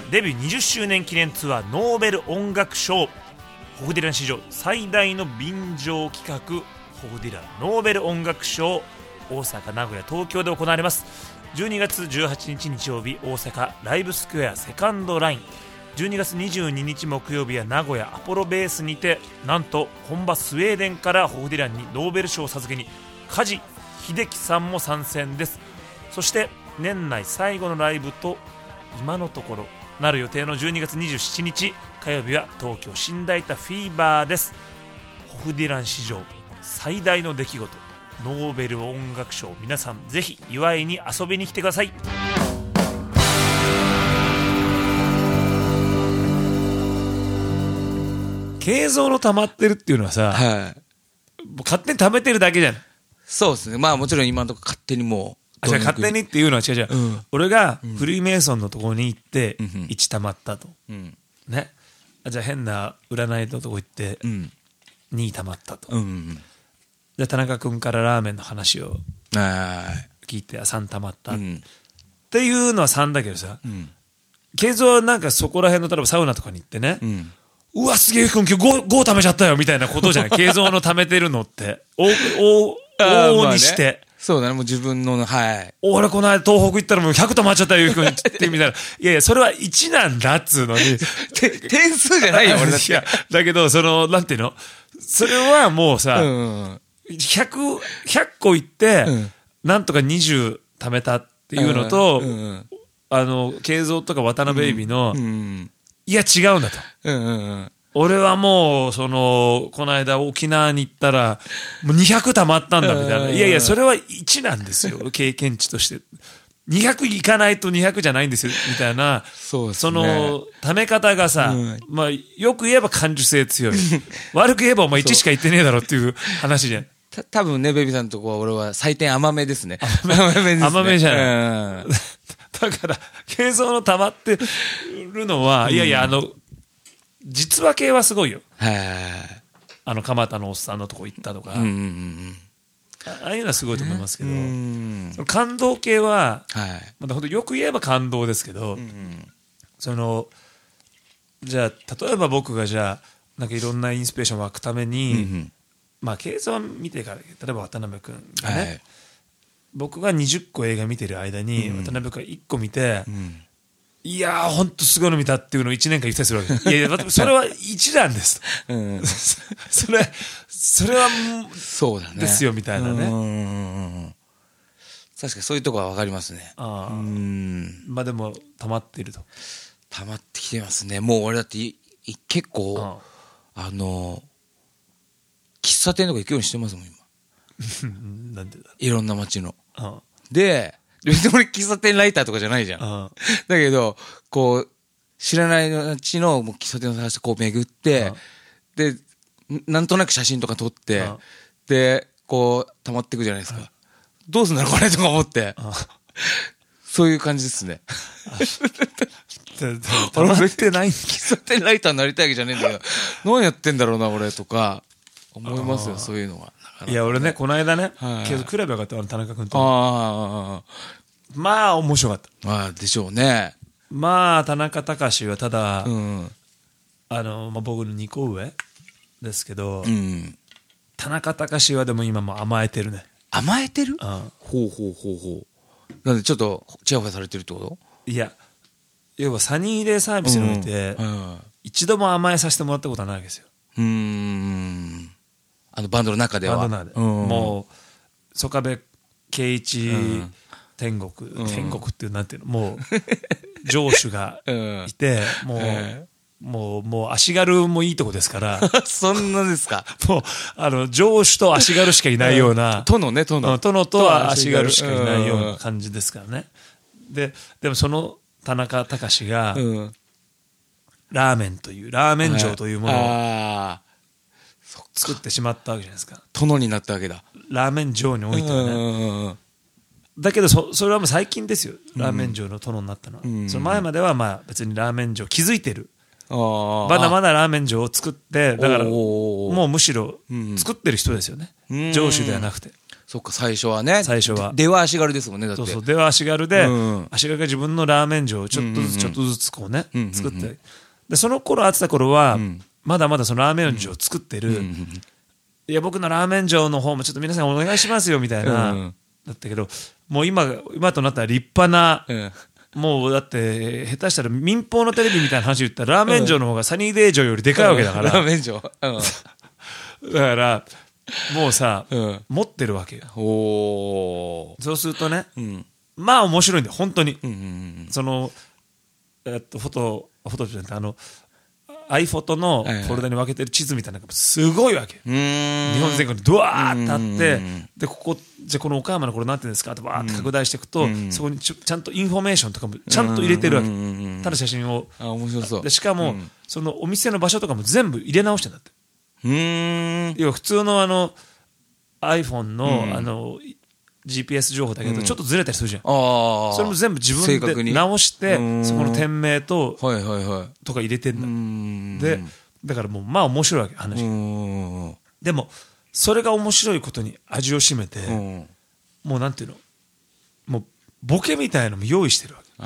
デビュー20周年記念ツアーノーベル音楽賞、ホフディラン史上最大の便乗企画、ホフディランノーベル音楽賞、大阪、名古屋、東京で行われます。12月18日日曜日、大阪ライブスクエアセカンドライン、12月22日木曜日は名古屋アポロベースにて、なんと本場スウェーデンからホフディランにノーベル賞を授けに梶秀樹さんも参戦です。そして年内最後のライブと今のところなる予定の12月27日火曜日は東京新大田フィーバーです。ホフディラン史上最大の出来事、ノーベル音楽賞、皆さんぜひ祝いに遊びに来てください。敬蔵の溜まってるっていうのはさ、 はい、 勝手に溜めてるだけじゃん。 そうですね。まあもちろん今のところ勝手にもう勝手にっていうのは違う違う、俺がフリーメイソンのところに行って1溜まったと、ね、じゃあ変な占いのとこ行って2溜まったと、で田中君からラーメンの話を聞いて3溜まった、っていうのは3だけどさ、敬蔵はなんかそこら辺の例えばサウナとかに行ってね、うわすげえゆき君今日 5溜めちゃったよみたいなことじゃない敬蔵の溜めてるのって往々にして、 そうだね、もう自分の、はい。 俺この間東北行ったらもう100溜まっちゃったよ、ゆうくんってみたいな。いやいや、それは1なんだっつうのに。 点数じゃないよ、俺だって。 いや、だけど、なんていうの、それはもうさ、100個行って、なんとか20貯めたっていうのと、敬蔵とか渡辺ベイビーの、いや違うんだと。俺はもう、この間沖縄に行ったら、もう200溜まったんだみたいな。いやいや、それは1なんですよ、経験値として。200いかないと200じゃないんですよ、みたいな。 そうですね。 溜め方がさ、まあ、よく言えば感受性強い。悪く言えばお前1しか言ってねえだろっていう話じゃん。 多分ね、ベビーさんのとこは俺は採点甘めですね。 甘めですね。甘めじゃない。だから、敬蔵の溜まってるのは、いやいや、実話系はすごいよ。蒲田のおっさんのとこ行ったとか、ああいうのはすごいと思いますけど、感動系は、また本当よく言えば感動ですけど、じゃあ例えば僕がじゃあなんかいろんなインスピレーション湧くために、まあ敬蔵は見てから例えば渡辺君がね、僕が20個映画見てる間に渡辺君が1個見て、いやー、ほんとすごいの見たっていうのを1年間言ったりするわけ。いやいや、それは1なんです。それは、そうだね。ですよ、みたいなね。 確かにそういうとこはわかりますね。 まあでも、溜まっていると。 溜まってきてますね。もう俺だって結構、喫茶店とか行くようにしてますもん、 今。なんでだ。 いろんな街の。で、別に俺喫茶店ライターとかじゃないじゃん。だけど、こう、知らない街の喫茶店を探してこう巡って、で、なんとなく写真とか撮って、で、こう、溜まっていくじゃないですか。どうすんだろうこれとか思って。そういう感じですね。 溜まってない喫茶店ライターになりたいわけじゃねえんだけど、何やってんだろうな俺とか、思いますよ、そういうのは。 いや、俺ね、この間ね、クラブよかった、田中君と。まあ、面白かった。 まあ、でしょうね。 まあ、田中隆はただ、僕の2個上ですけど、田中隆はでも今も甘えてるね。 甘えてる？ほう。なんでちょっと、チヤホヤされてるってこと？ いや、要はサニーデイサービスにおいて、一度も甘えさせてもらったことはないわけですよ。 バンドの中では。 バンドの中で。もう、曽我部圭一天国っていう、なんていうの、もう、上司がいて、もう足軽もいいとこですから。 そんなですか。 もう、上司と足軽しかいないような。 殿ね、殿と足軽しかいないような感じですからね。でもその田中隆が、ラーメン城というものを作ってしまったわけじゃないですか。 殿になったわけだ。 ラーメン城においてはね。だけどそれはもう最近ですよ。ラーメン城の殿になったのは。その前まではまあ別にラーメン城気づいてる。まだまだラーメン城を作って、だからもうむしろ作ってる人ですよね。上司ではなくて。 そっか、最初はね。 最初は。 出は足軽ですもんね、だって。 そうそう、出は足軽で、足軽が自分のラーメン場をちょっとずつちょっとずつこうね、作って。で、その頃会ってた頃は、まだまだそのラーメン場を作ってる、いや、僕のラーメン場の方もちょっと皆さんお願いしますよ、みたいな、だったけど、もう今となったら立派な、もうだって下手したら民放のテレビみたいな話言ったらラーメン場の方がサニーデイ城よりでかいわけだから、 ラーメン場、 だからもうさ、持ってるわけよ。そうするとね、まあ面白いんだよ本当に。そのフォトじゃなくてiPhoto のフォルダに分けてる地図みたいなのがすごいわけ。日本全国にドワーってあって、でじゃあこの岡山のこれなんていうんですかってバーって拡大していくと、そこにちゃんとインフォメーションとかもちゃんと入れてるわけ。ただ写真を。 面白そう。 でしかも、そのお店の場所とかも全部入れ直してんだって。要は普通のiPhone のGPS 情報だけどちょっとずれたりするじゃん。それも全部自分で直してそこの店名とか入れてんだ。でだからもうまあ面白いわけ話。でもそれが面白いことに味を占めて、もうなんていうの、もうボケみたいのも用意してるわけ。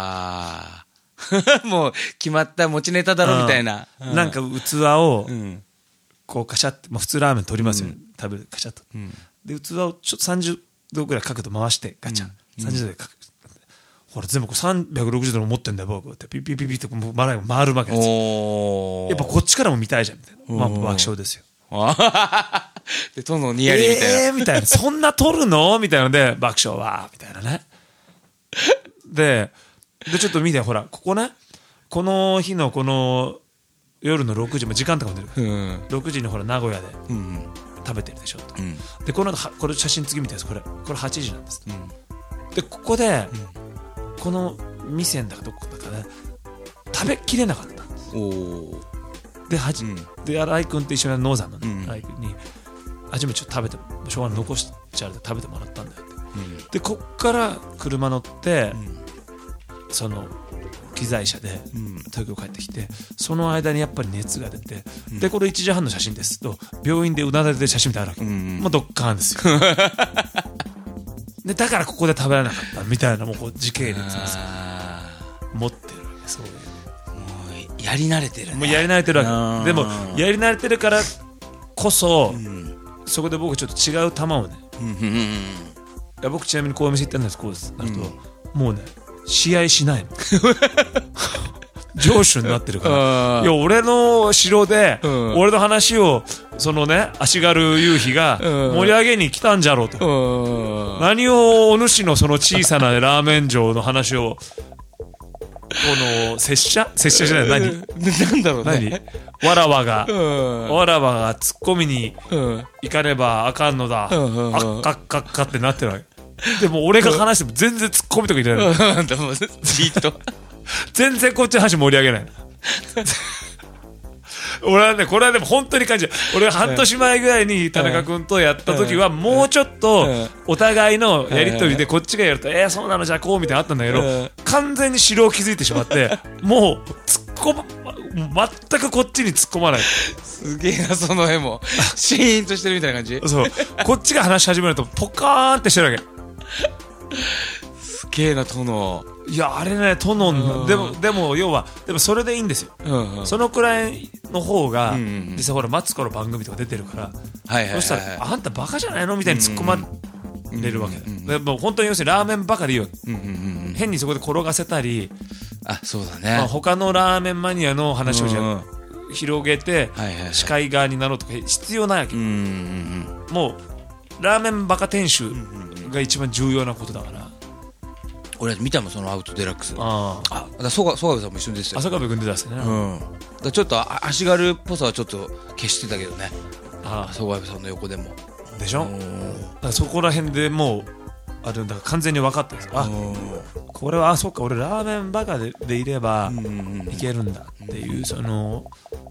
もう決まった持ちネタだろみたいな。 なんか器をこうカシャって、普通ラーメン取りますよね、食べるカシャッと。で器をちょっと30度ぐらい角度回してガチャン、30度で角度、ほら全部こう360度の持ってんだよ僕ってピッピッピッピッって回るわけですよ。やっぱこっちからも見たいじゃんみたいな。爆笑ですよ。 で殿ニヤリみたいな、 みたいな、そんな撮るのみたいなので爆笑はみたいなね。でちょっと見て、ほらここね、この日のこの夜の6時も時間とかも出る、6時にほら名古屋で食べてるでしょと、でこれ写真次見たやつ、これ8時なんです、でここで、この店だかどこだかね食べきれなかったんです。で新井君と一緒にノーザンの新井君に初めちょっと食べてしょうがない残しちゃうで食べてもらったんだよって、でこっから車乗って、その機材車で東京帰ってきて、その間にやっぱり熱が出て、でこれ1時半の写真ですと病院でうなだれてる写真みたいなわけ、もうドッカーンですよ。でだからここで食べられなかったみたいな、もうこう時系列がさ持ってるわけ。そういう、 もうやり慣れてるね。 もうやり慣れてるわけでもやり慣れてるからこそ、そこで僕ちょっと違う球をね、いや僕ちなみにこういう店行ったんですこうですなると、もうね試合しないの。上手になってるから。いや俺の城で、俺の話をそのね足軽夕日が盛り上げに来たんじゃろうと、何をお主のその小さなラーメン場の話をこの拙者じゃない、なんだろうね、 わらわが突っ込みに行かねばあかんのだ、あっかっかっかってなってるわけでも俺が話しても全然突っ込みとか入れない。全然こっちの話盛り上げない。俺はね、これはでも本当に感じる。俺は半年前ぐらいに田中君とやった時はもうちょっとお互いのやりとりでこっちがやるとそうなのじゃあこうみたいなのあったんだけど、完全に城を築いてしまってもう全くこっちに突っ込まない。 すげえな、その絵もシーンとしてるみたいな感じ。 そう、こっちが話し始めるとポカーンってしてるわけ。 すげえな殿。 いやあれね殿、でも要はでもそれでいいんですよ、そのくらいの方が、実際ほらマツコの番組とか出てるから、そしたらあんたバカじゃないのみたいに突っ込まれるわけだよ。もう本当に要するにラーメンばかり言うわけ、変にそこで転がせたり、 そうだね、 他のラーメンマニアの話をじゃ広げて司会側になろうとか必要ないわけ。もうラーメンバカ店主が一番重要なことだから。 俺見たもんそのアウトデラックス。曽我部さんも一緒に出てたよ。 曽我部君出たっすね。 だちょっと足軽っぽさはちょっと消してたけどね。曽我部さんの横でもでしょ。だからそこら辺でもうだから完全に分かったんですよ。これはそっか、俺ラーメンバカでいればいけるんだっていう、その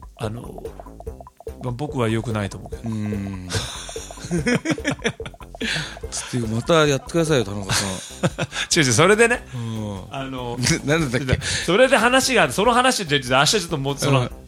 僕は良くないと思うけど。 またやってくださいよ田中さん。 違うそれでね、 なんだっけ、 それで話がある、その話で明日ちょっともうその